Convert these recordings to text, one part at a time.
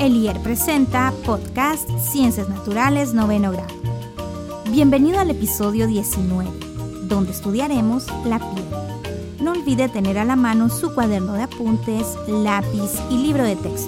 El IER presenta Podcast Ciencias Naturales Noveno Grado. Bienvenido al episodio 19, donde estudiaremos la piel. No olvide tener a la mano su cuaderno de apuntes, lápiz y libro de texto.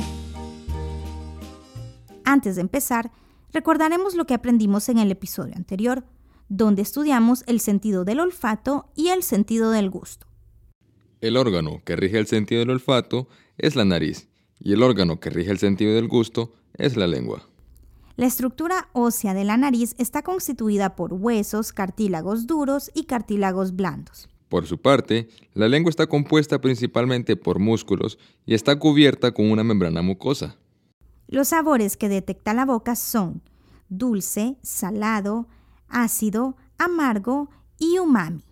Antes de empezar, recordaremos lo que aprendimos en el episodio anterior, donde estudiamos el sentido del olfato y el sentido del gusto. El órgano que rige el sentido del olfato es la nariz y el órgano que rige el sentido del gusto es la lengua. La estructura ósea de la nariz está constituida por huesos, cartílagos duros y cartílagos blandos. Por su parte, la lengua está compuesta principalmente por músculos y está cubierta con una membrana mucosa. Los sabores que detecta la boca son dulce, salado, ácido, amargo y umami.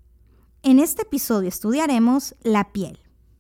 En este episodio estudiaremos la piel.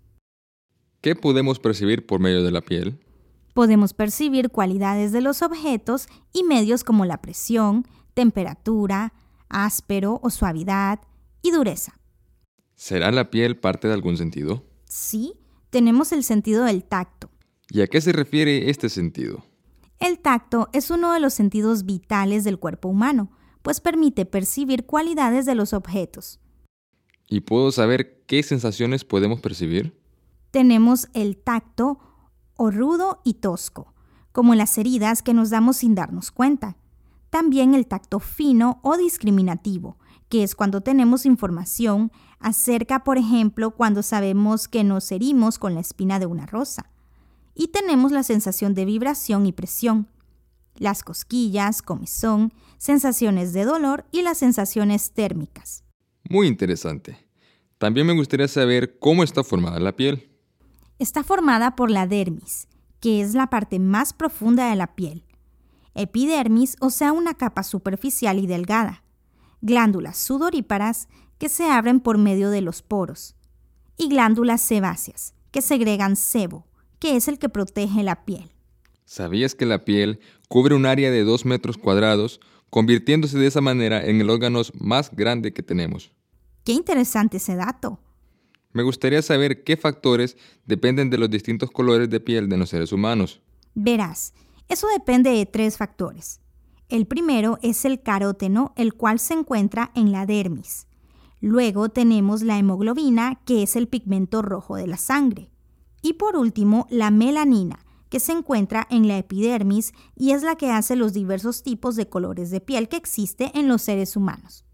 ¿Qué podemos percibir por medio de la piel? Podemos percibir cualidades de los objetos y medios como la presión, temperatura, áspero o suavidad y dureza. ¿Será la piel parte de algún sentido? Sí, tenemos el sentido del tacto. ¿Y a qué se refiere este sentido? El tacto es uno de los sentidos vitales del cuerpo humano, pues permite percibir cualidades de los objetos. ¿Y puedo saber qué sensaciones podemos percibir? Tenemos el tacto o rudo y tosco, como las heridas que nos damos sin darnos cuenta. También el tacto fino o discriminativo, que es cuando tenemos información acerca, por ejemplo, cuando sabemos que nos herimos con la espina de una rosa. Y tenemos la sensación de vibración y presión, las cosquillas, comezón, sensaciones de dolor y las sensaciones térmicas. Muy interesante. También me gustaría saber cómo está formada la piel. Está formada por la dermis, que es la parte más profunda de la piel. Epidermis, o sea, una capa superficial y delgada. Glándulas sudoríparas, que se abren por medio de los poros. Y glándulas sebáceas, que segregan sebo, que es el que protege la piel. ¿Sabías que la piel cubre un área de 2 metros cuadrados, convirtiéndose de esa manera en el órgano más grande que tenemos? ¡Qué interesante ese dato! Me gustaría saber qué factores dependen de los distintos colores de piel de los seres humanos. Verás, eso depende de 3 factores. El primero es el caróteno, el cual se encuentra en la dermis. Luego tenemos la hemoglobina, que es el pigmento rojo de la sangre. Y por último, la melanina, que se encuentra en la epidermis y es la que hace los diversos tipos de colores de piel que existe en los seres humanos.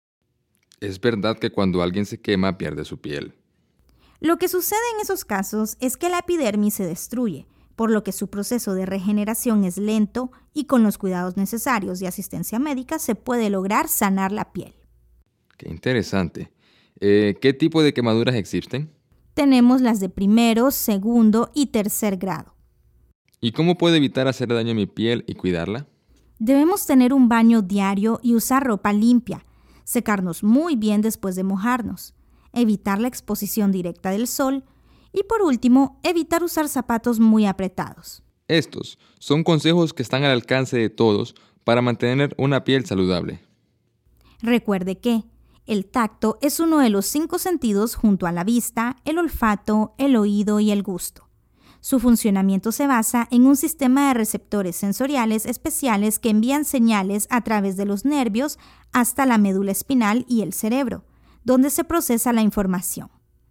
¿Es verdad que cuando alguien se quema pierde su piel? Lo que sucede en esos casos es que la epidermis se destruye, por lo que su proceso de regeneración es lento y con los cuidados necesarios y asistencia médica se puede lograr sanar la piel. ¡Qué interesante! ¿Qué tipo de quemaduras existen? Tenemos las de primero, segundo y tercer grado. ¿Y cómo puedo evitar hacer daño a mi piel y cuidarla? Debemos tener un baño diario y usar ropa limpia, secarnos muy bien después de mojarnos, evitar la exposición directa del sol y por último, evitar usar zapatos muy apretados. Estos son consejos que están al alcance de todos para mantener una piel saludable. Recuerde que el tacto es uno de los 5 sentidos junto a la vista, el olfato, el oído y el gusto. Su funcionamiento se basa en un sistema de receptores sensoriales especiales que envían señales a través de los nervios hasta la médula espinal y el cerebro, donde se procesa la información.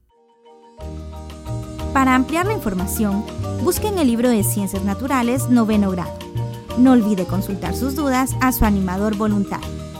Para ampliar la información, busquen el libro de Ciencias Naturales Noveno Grado. No olvide consultar sus dudas a su animador voluntario.